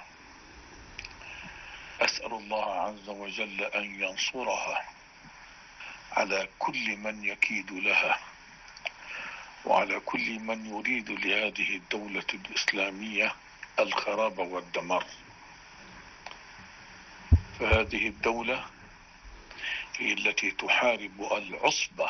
أسأل الله عز وجل أن ينصرها على كل من يكيد لها، وعلى كل من يريد لهذه الدولة الإسلامية الخراب والدمار. فهذه الدولة هي التي تحارب العصبة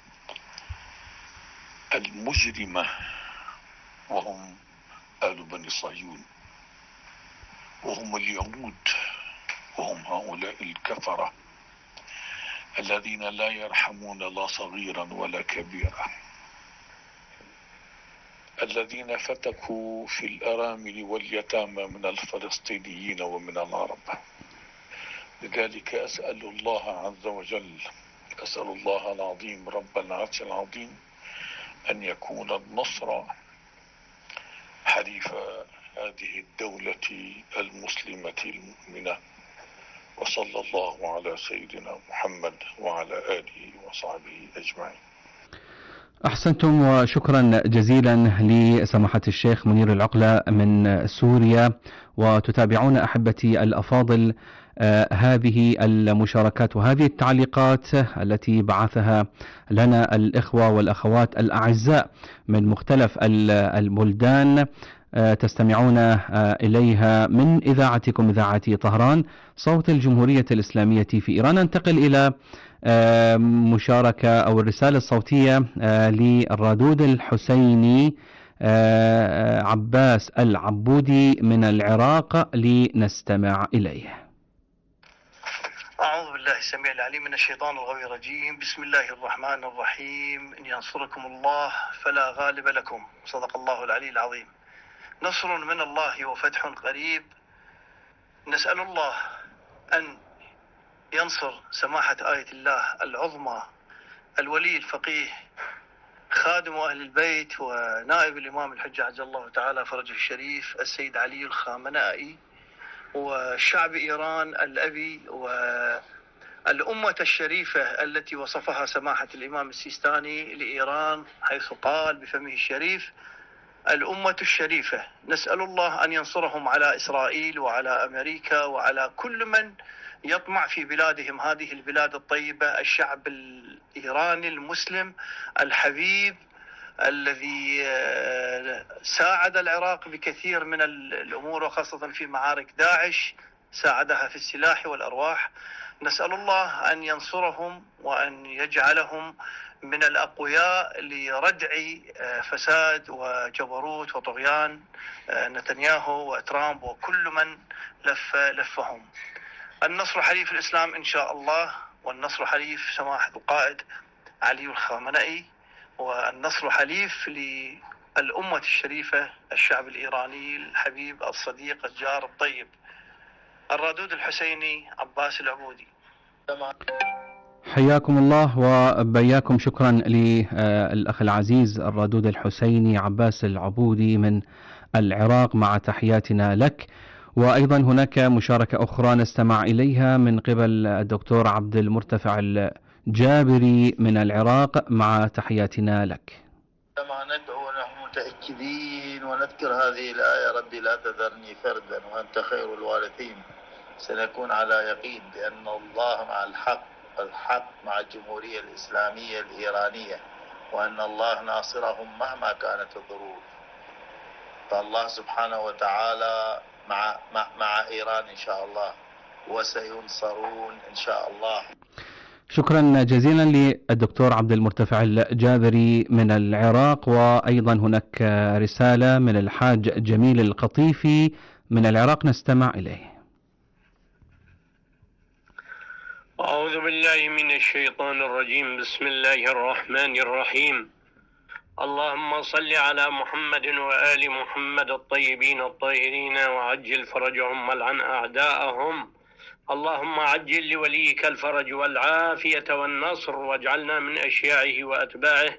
المجرمة وهم آل بني صهيون، وهم اليهود، وهم هؤلاء الكفرة الذين لا يرحمون لا صغيرا ولا كبيرا، الذين فتكوا في الأرامل واليتامى من الفلسطينيين ومن العرب. لذلك أسأل الله عز وجل، أسأل الله العظيم رب العرش العظيم أن يكون النصر حليف هذه الدولة المسلمة المؤمنة. وصلى الله على سيدنا محمد وعلى آله وصحبه أجمعين. أحسنتم، وشكرا جزيلا لسماحة الشيخ منير العقلة من سوريا. وتتابعون أحبتي الأفاضل هذه المشاركات وهذه التعليقات التي بعثها لنا الإخوة والأخوات الأعزاء من مختلف البلدان، تستمعون إليها من إذاعتكم إذاعة طهران صوت الجمهورية الإسلامية في إيران. ننتقل إلى مشاركة أو الرسالة الصوتية للردود الحسيني عباس العبودي من العراق، لنستمع إليه. أعوذ بالله السميع العليم من الشيطان الغوي الرجيم. بسم الله الرحمن الرحيم. إن ينصركم الله فلا غالب لكم، صدق الله العلي العظيم. نصر من الله وفتح قريب. نسأل الله أن ينصر سماحة آية الله العظمى الولي الفقيه خادم أهل البيت ونائب الإمام الحجة عجل الله تعالى فرجه الشريف السيد علي الخامنائي، وشعب إيران الأبي والأمة الشريفة التي وصفها سماحة الإمام السيستاني لإيران حيث قال بفمه الشريف: الأمة الشريفة. نسأل الله أن ينصرهم على إسرائيل وعلى أمريكا وعلى كل من يطمع في بلادهم هذه البلاد الطيبة. الشعب الإيراني المسلم الحبيب الذي ساعد العراق بكثير من الأمور وخاصة في معارك داعش، ساعدها في السلاح والأرواح. نسأل الله أن ينصرهم وأن يجعلهم من الأقوياء لردع فساد وجبروت وطغيان نتنياهو وترامب وكل من لفهم. النصر حليف الإسلام إن شاء الله، والنصر حليف سماحة القائد علي الخامنائي، والنصر حليف للأمة الشريفة الشعب الإيراني الحبيب الصديق الجار الطيب. الرادود الحسيني عباس العبودي. حياكم الله وبياكم. شكرا للأخ العزيز الرادود الحسيني عباس العبودي من العراق، مع تحياتنا لك. وأيضا هناك مشاركة أخرى نستمع إليها من قبل الدكتور عبد المرتفع الجابري من العراق، مع تحياتنا لك. كما ندعو ونحن متأكدين ونذكر هذه الآية: ربي لا تذرني فردا وأنت خير الوارثين. سنكون على يقين بأن الله مع الحق مع الجمهورية الإسلامية الإيرانية، وأن الله ناصرهم مهما كانت الظروف. فالله سبحانه وتعالى مع إيران إن شاء الله، وسينصرون إن شاء الله. شكرا جزيلا للدكتور عبد المرتفع الجابري من العراق. وأيضا هناك رسالة من الحاج جميل القطيفي من العراق، نستمع إليه. أعوذ بالله من الشيطان الرجيم. بسم الله الرحمن الرحيم. اللهم صل على محمد وآل محمد الطيبين الطاهرين وعجل فرجهم والعن أعداءهم. اللهم عجل لوليك الفرج والعافية والنصر، واجعلنا من أشياعه وأتباعه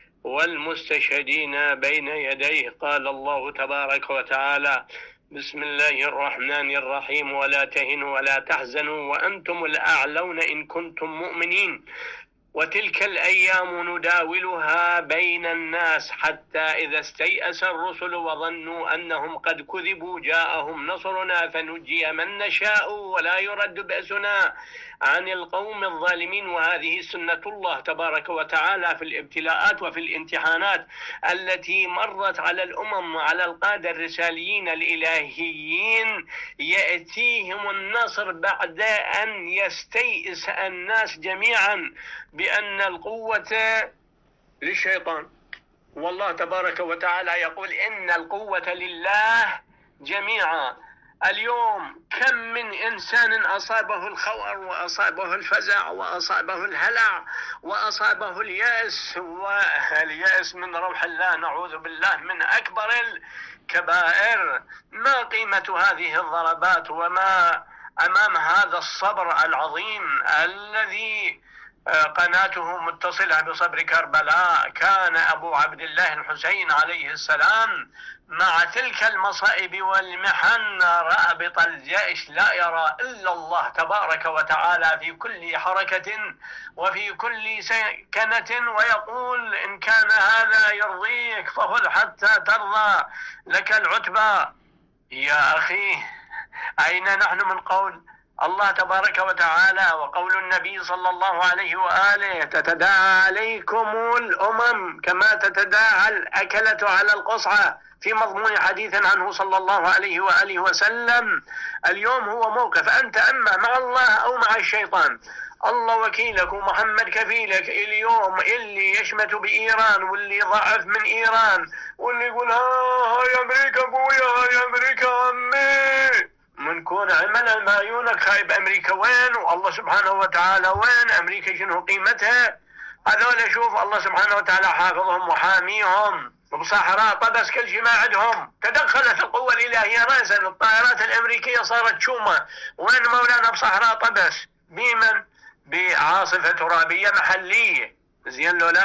والمستشهدين بين يديه. قال الله تبارك وتعالى: بسم الله الرحمن الرحيم: ولا تهنوا ولا تحزنوا وأنتم الأعلون إن كنتم مؤمنين. وتلك الأيام نداولها بين الناس حتى إذا استيأس الرسل وظنوا أنهم قد كذبوا جاءهم نصرنا فنجي من نشاء ولا يرد بأسنا عن القوم الظالمين. وهذه سنة الله تبارك وتعالى في الابتلاءات وفي الامتحانات التي مرت على الأمم وعلى القادة الرساليين الإلهيين. يأتيهم النصر بعد أن يستيئس الناس جميعا بأن القوة للشيطان. والله تبارك وتعالى يقول: إن القوة لله جميعا. اليوم كم من إنسان أصابه الخور وأصابه الفزع وأصابه الهلع وأصابه اليأس، واليأس من روح الله، نعوذ بالله من أكبر الكبائر. ما قيمة هذه الضربات وما أمام هذا الصبر العظيم الذي قناته متصلة بصبر كربلاء؟ كان أبو عبد الله الحسين عليه السلام مع تلك المصائب والمحن رابط الجيش لا يرى إلا الله تبارك وتعالى في كل حركة وفي كل سكنة، ويقول: إن كان هذا يرضيك فخذ حتى ترضى لك العتبى. يا أخي، أين نحن من قول الله تبارك وتعالى وقول النبي صلى الله عليه وآله: تتداعى عليكم الأمم كما تتداعى الأكلة على القصعة، في مضمون حديث عنه صلى الله عليه وآله وسلم. اليوم هو موقف أنت إما مع الله أو مع الشيطان. الله وكيلك ومحمد كفيلك. اليوم اللي يشمت بإيران واللي ضعف من إيران واللي يقول: هاي أمريكا أبويا، هاي أمريكا أمي، منكون عمل ما عيونك. خايب أمريكا وين؟ والله سبحانه وتعالى وين؟ أمريكا شنو قيمتها؟ هذول شوف الله سبحانه وتعالى حافظهم وحاميهم بصحراء طبس، كل شيء ما عندهم. تدخلت القوة الإلهية رأسا، الطائرات الأمريكية صارت شومة. وين مولانا بصحراء طبس؟ بمن؟ بعاصفة ترابية محلية. زين لولا؟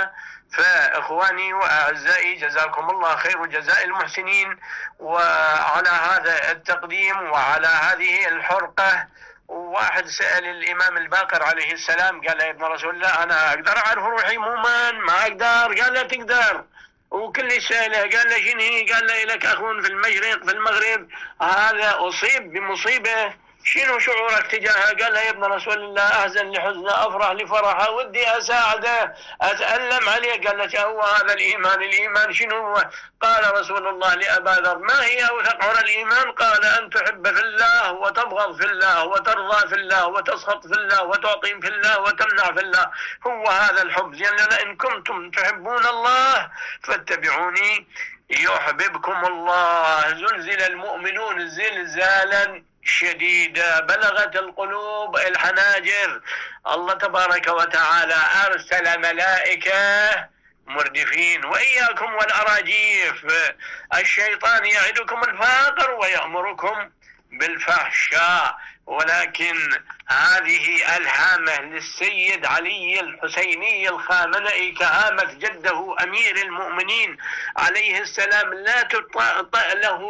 فإخواني وأعزائي جزاكم الله خير جزاء المحسنين، وعلى هذا التقديم وعلى هذه الحرقة. واحد سأل الإمام الباقر عليه السلام قال له يا ابن رسول الله أنا أقدر أعرف روحي مومن؟ ما أقدر. قال له تقدر. وكل سأله قال له شنو؟ قال له لك أخ في المشرق في المغرب هذا أصيب بمصيبة، شنو شعورك تجاهه؟ قال له يا ابن رسول الله أحزن لحزنه أفرح لفرحه ودي أساعده أتألم عليه. قال له هو هذا الإيمان؟ الإيمان شنو هو؟ قال رسول الله لأبا ذر ما هي أوثق عرى الإيمان؟ قال أن تحب في الله وتبغض في الله وترضى في الله وتسخط في الله وتعطي في الله وتمنع في الله، هو هذا الحب. لأن إن كنتم تحبون الله فاتبعوني يحببكم الله. زلزل المؤمنون زلزالا شديدة بلغت القلوب الحناجر. الله تبارك وتعالى أرسل ملائكة مردفين وإياكم والأراجيف. الشيطان يعدكم الفقر ويأمركم بالفحشاء، ولكن هذه الهامة للسيد علي الحسيني الخامنئي كهامة جده أمير المؤمنين عليه السلام، لا تطأ له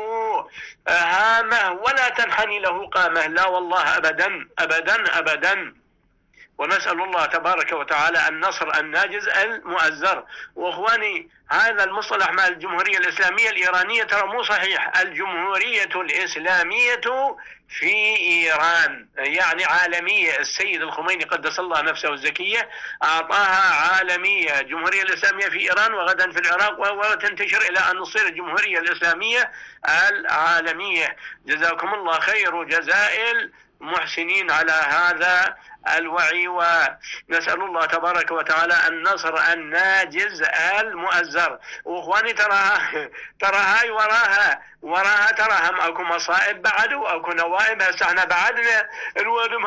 هامة ولا تنحني له قامة، لا والله أبدا أبدا أبدا. ونسأل الله تبارك وتعالى النصر الناجز المؤزر. وإخواني هذا المصطلح مع الجمهورية الإسلامية الإيرانية ترى مو صحيح. الجمهورية الإسلامية في إيران يعني عالمية. السيد الخميني قدس الله نفسه الزكية أعطاها عالمية. الجمهورية الإسلامية في إيران وغدا في العراق وتنتشر إلى أن تصير الجمهورية الإسلامية العالمية. جزاكم الله خير جزاء المحسنين على هذا الوعي، ونسأل الله تبارك وتعالى النصر الناجز المؤزر. واخواني ترى هاي وراها ترى هم اكو مصائب بعد واكو نوائب. هسه احنا بعدنا الوادم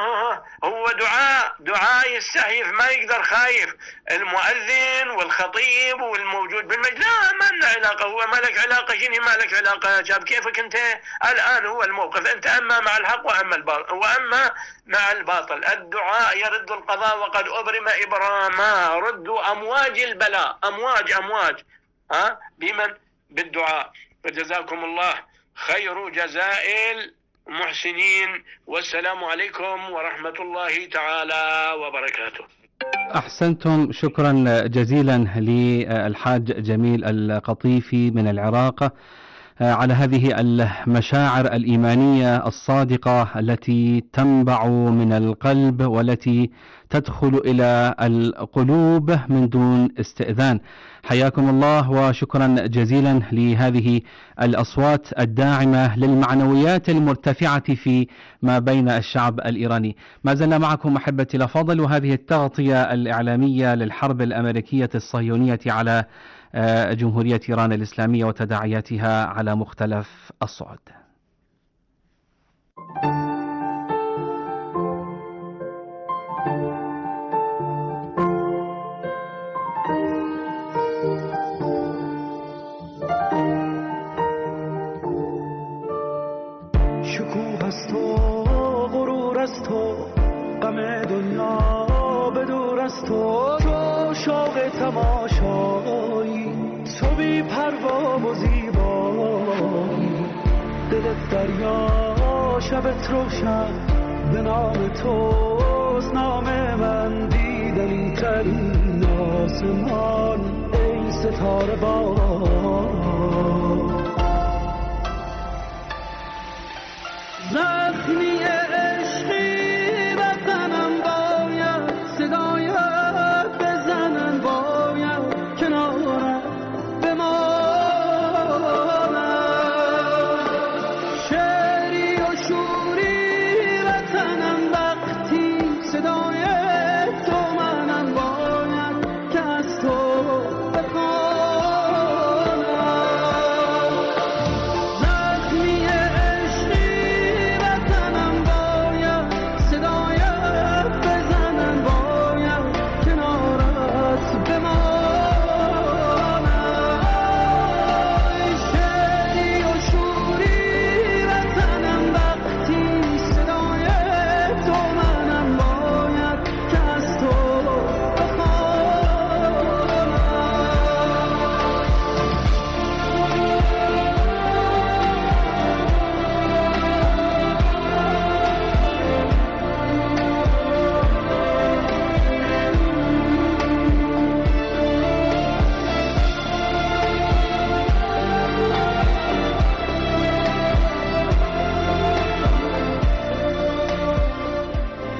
هو دعاء يستحيف ما يقدر، خايف المؤذن والخطيب والموجود بالمجلس ما لنا علاقه. هو ما لك علاقه شنو؟ ما لك علاقه شاب كيفك انت الان. هو الموقف انت اما مع الحق واما مع الباطل. الدعاء يرد القضاء وقد أبرم إبراما. ردوا أمواج البلاء أمواج بمن؟ بالدعاء. فجزاكم الله خير جزاء المحسنين، والسلام عليكم ورحمة الله تعالى وبركاته. أحسنتم، شكرا جزيلا للحاج جميل القطيفي من العراق على هذه المشاعر الإيمانية الصادقة التي تنبع من القلب والتي تدخل إلى القلوب من دون استئذان. حياكم الله وشكرا جزيلا لهذه الأصوات الداعمة للمعنويات المرتفعة في ما بين الشعب الإيراني. ما زلنا معكم أحبتي الأفاضل، وهذه التغطية الإعلامية للحرب الأمريكية الصهيونية على جمهورية إيران الإسلامية وتداعياتها على مختلف الصعد. شکوه است و غرور است و غم دنیا بدور است و شوق تماشایی تو بی پروا و زیبایی. دلت دریا شبت روشن به نام توست، نام من دیدنی ترین آسمان ای ستاره بار. زخمی عشقی بزنم باید، صدایت بزنم باید، کنارم بمانم. شعری و شوری وطنم وقتی صدای تو منم باید که از تو بخوانم.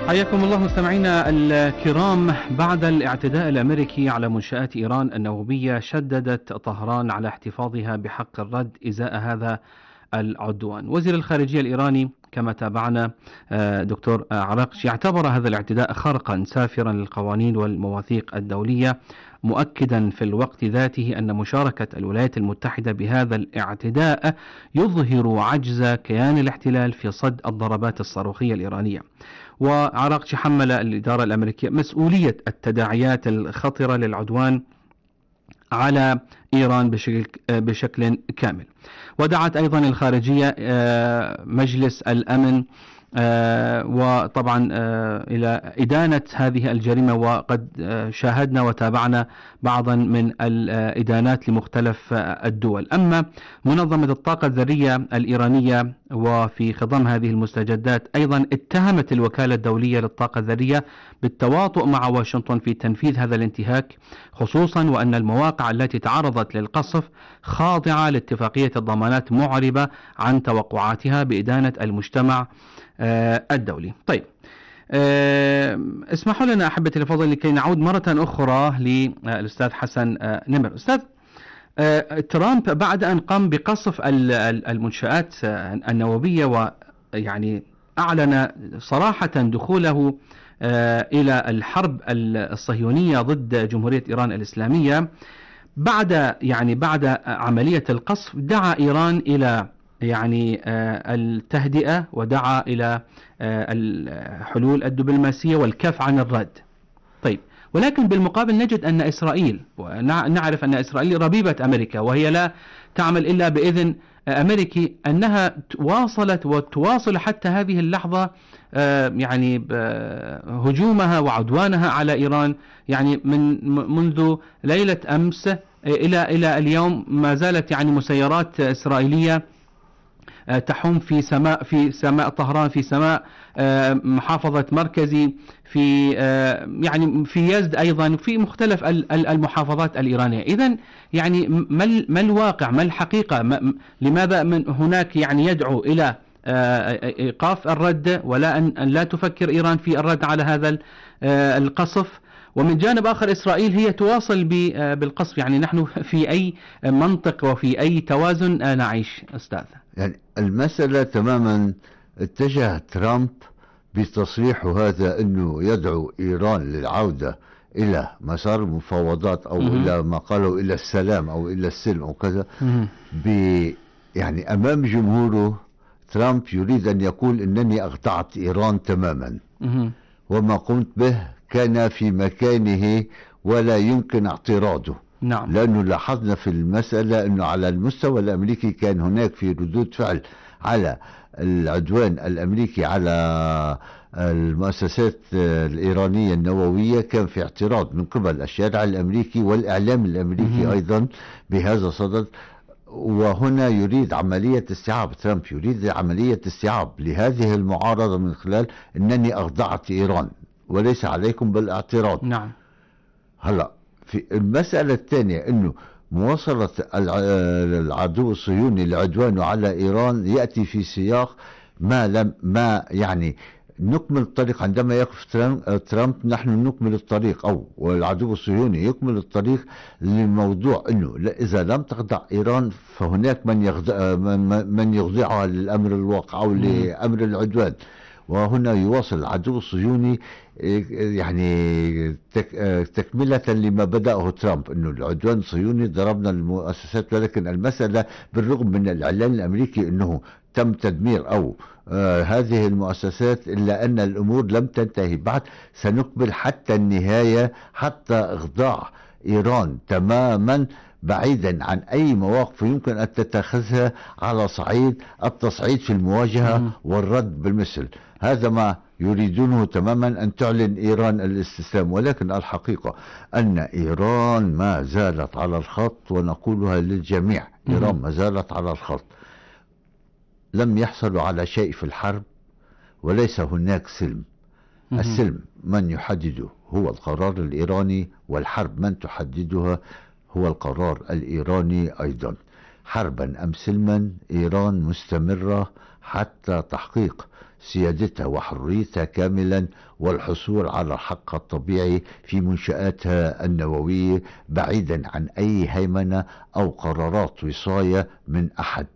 حياكم الله مستمعينا الكرام. بعد الاعتداء الأمريكي على منشآت إيران النووية، شددت طهران على احتفاظها بحق الرد إزاء هذا العدوان. وزير الخارجية الإيراني كما تابعنا دكتور عراقش اعتبر هذا الاعتداء خرقا سافرا للقوانين والمواثيق الدولية، مؤكدا في الوقت ذاته أن مشاركة الولايات المتحدة بهذا الاعتداء يظهر عجز كيان الاحتلال في صد الضربات الصاروخية الإيرانية. وعراقش حمل الإدارة الأمريكية مسؤولية التداعيات الخطرة للعدوان على إيران بشكل كامل. ودعت أيضا الخارجية مجلس الأمن وطبعا إلى إدانة هذه الجريمة، وقد شاهدنا وتابعنا بعضا من الإدانات لمختلف الدول. أما منظمة الطاقة الذرية الإيرانية وفي خضم هذه المستجدات أيضا اتهمت الوكالة الدولية للطاقة الذرية بالتواطؤ مع واشنطن في تنفيذ هذا الانتهاك، خصوصا وأن المواقع التي تعرضت للقصف خاضعة لاتفاقية الضمانات معربة عن توقعاتها بإدانة المجتمع الدولي. طيب، اسمحوا لنا أحبتي الفضل لكي نعود مرة أخرى للأستاذ حسن نمر. أستاذ، ترامب بعد أن قام بقصف المنشآت النووية ويعني أعلن صراحة دخوله إلى الحرب الصهيونية ضد جمهورية إيران الإسلامية، بعد عملية القصف دعا إيران إلى التهدئة، ودعا إلى الحلول الدبلوماسية والكف عن الرد. طيب، ولكن بالمقابل نجد أن إسرائيل، ونعرف أن إسرائيل ربيبة أمريكا وهي لا تعمل إلا بإذن أمريكي، أنها واصلت وتواصل حتى هذه اللحظة هجومها وعدوانها على إيران، منذ ليلة أمس إلى اليوم ما زالت مسيرات إسرائيلية تحوم في سماء طهران، في سماء محافظة مركزي، في يزد أيضا، في مختلف المحافظات الإيرانية. إذن ما الواقع، ما الحقيقة؟ لماذا من هناك يدعو إلى إيقاف الرد، ولا أن لا تفكر إيران في الرد على هذا القصف؟ ومن جانب آخر إسرائيل هي تواصل بالقصف. نحن في أي منطق وفي أي توازن نعيش أستاذ؟ المسألة تماما اتجه ترامب بتصريحه هذا أنه يدعو إيران للعودة إلى مسار المفاوضات أو إلى ما قالوا إلى السلام أو إلى السلم أو كذا. أمام جمهوره ترامب يريد أن يقول أنني أخضعت إيران تماما، وما قمت به كان في مكانه ولا يمكن اعتراضه. نعم. لأنه لاحظنا في المسألة أنه على المستوى الأمريكي كان هناك في ردود فعل على العدوان الأمريكي على المؤسسات الإيرانية النووية، كان في اعتراض من قبل الشارع الأمريكي والإعلام الأمريكي أيضا بهذا الصدد. وهنا يريد عملية استيعاب، ترامب يريد عملية استيعاب لهذه المعارضة من خلال أنني أخضعت إيران وليس عليكم بالاعتراض. نعم. هلا في المسألة الثانية أنه مواصلة العدو الصهيوني لعدوانه على إيران يأتي في سياق ما نكمل الطريق. عندما يقف ترامب نحن نكمل الطريق، أو العدو الصهيوني يكمل الطريق لموضوع أنه إذا لم تخضع إيران فهناك من يخضعها للأمر الواقع أو لأمر العدوان. وهنا يواصل العدو الصهيوني تكملة لما بدأه ترامب، أنه العدوان الصهيوني ضربنا المؤسسات. ولكن المسألة بالرغم من الإعلان الأمريكي أنه تم تدمير أو هذه المؤسسات، إلا أن الأمور لم تنتهي بعد. سنقبل حتى النهاية، حتى إخضاع إيران تماما بعيدا عن أي مواقف يمكن أن تتخذها على صعيد التصعيد في المواجهة والرد بالمثل. هذا ما يريدونه تماما، أن تعلن إيران الاستسلام. ولكن الحقيقة أن إيران ما زالت على الخط، ونقولها للجميع، إيران ما زالت على الخط. لم يحصلوا على شيء في الحرب، وليس هناك سلم. السلم من يحدده هو القرار الإيراني، والحرب من تحددها هو القرار الإيراني أيضا. حربا أم سلما، إيران مستمرة حتى تحقيق سيادتها وحريتها كاملا، والحصول على الحق الطبيعي في منشآتها النووية بعيدا عن أي هيمنة أو قرارات وصاية من أحد.